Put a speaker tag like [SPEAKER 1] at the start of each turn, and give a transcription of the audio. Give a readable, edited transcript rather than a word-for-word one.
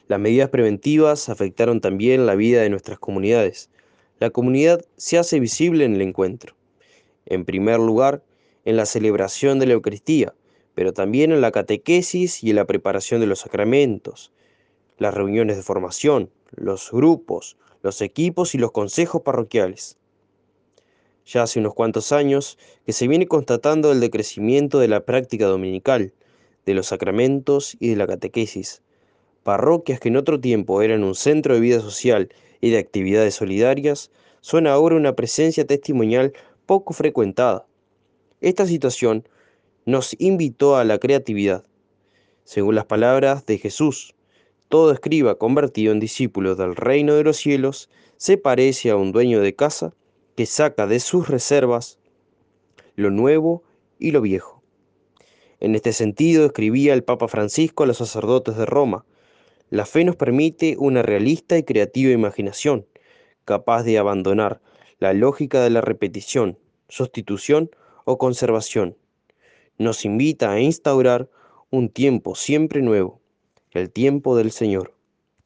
[SPEAKER 1] Las medidas preventivas afectaron también la vida de nuestras comunidades. La comunidad se hace visible en el encuentro. En primer lugar, en la celebración de la Eucaristía, pero también en la catequesis y en la preparación de los sacramentos, las reuniones de formación, los grupos, los equipos y los consejos parroquiales. Ya hace unos cuantos años que se viene constatando el decrecimiento de la práctica dominical, de los sacramentos y de la catequesis. Parroquias que en otro tiempo eran un centro de vida social y de actividades solidarias, son ahora una presencia testimonial poco frecuentada. Esta situación nos invitó a la creatividad. Según las palabras de Jesús, todo escriba convertido en discípulo del reino de los cielos se parece a un dueño de casa que saca de sus reservas lo nuevo y lo viejo. En este sentido, escribía el Papa Francisco a los sacerdotes de Roma: la fe nos permite una realista y creativa imaginación, capaz de abandonar la lógica de la repetición, sustitución o conservación. Nos invita a instaurar un tiempo siempre nuevo, el tiempo del Señor.